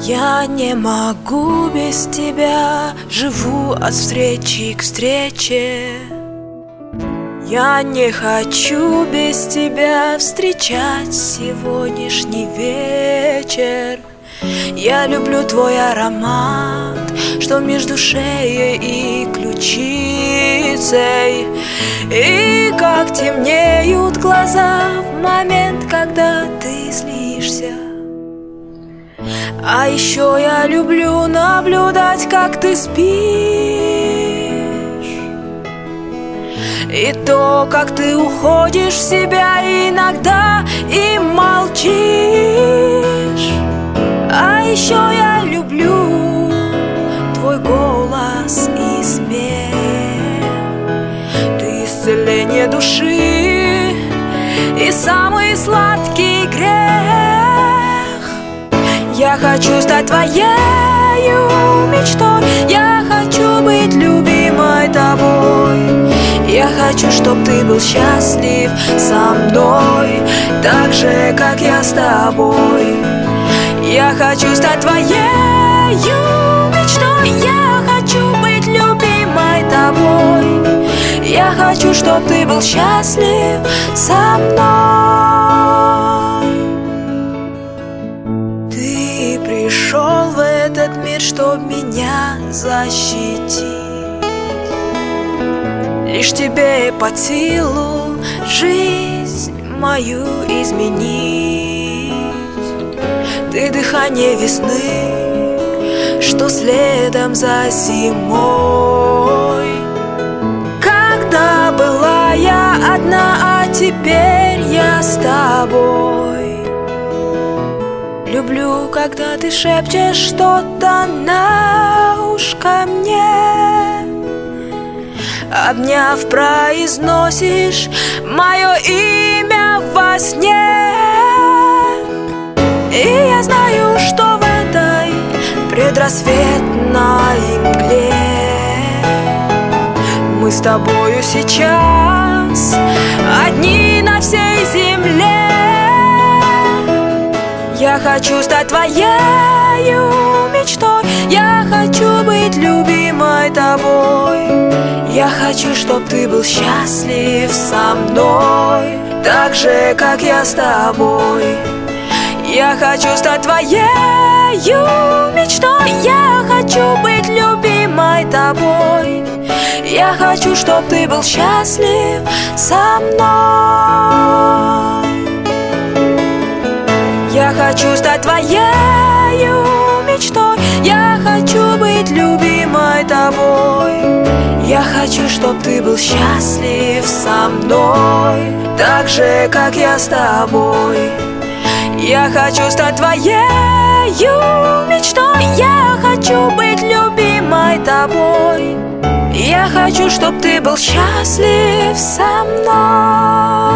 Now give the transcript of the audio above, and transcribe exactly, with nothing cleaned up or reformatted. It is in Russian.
Я не могу без тебя, живу от встречи к встрече. Я не хочу без тебя встречать сегодняшний вечер. Я люблю твой аромат, что между шеей и ключицей. И как темнеют глаза в момент, когда ты злишься. А еще я люблю наблюдать, как ты спишь, и то, как ты уходишь в себя иногда и молчишь. А еще я люблю твой голос и смех. Ты исцеление души и самый сладкий грех. Я хочу стать твоею мечтой. Я хочу быть любимой тобой. Я хочу, чтоб ты был счастлив со мной, так же, как я с тобой. Я хочу стать твоею мечтой. Я хочу быть любимой тобой. Я хочу, чтоб ты был счастлив со мной. Ты пришел в этот мир, чтоб меня защитить. Лишь тебе под силу жизнь мою изменить. Ты дыхание весны, что следом за зимой. Когда была я одна, а теперь я с тобой. Люблю, когда ты шепчешь что-то на ушко мне. Обняв, произносишь мое имя во сне. И я знаю, что в этой предрассветной мгле мы с тобою сейчас одни на всей земле. Я хочу стать твоею мечтой. Я хочу быть любимой тобой. Я хочу, чтоб ты был счастлив со мной, так же, как я с тобой. Я хочу стать твоею мечтой. Я хочу быть любимой тобой. Я хочу, чтоб ты был счастлив со мной. Я хочу стать твоею мечтой. Я хочу быть любимой тобой. Я хочу, чтоб ты был счастлив со мной, так же, как я с тобой. Я хочу стать твоею мечтой. Я хочу быть любимой тобой. Я хочу, чтоб ты был счастлив со мной.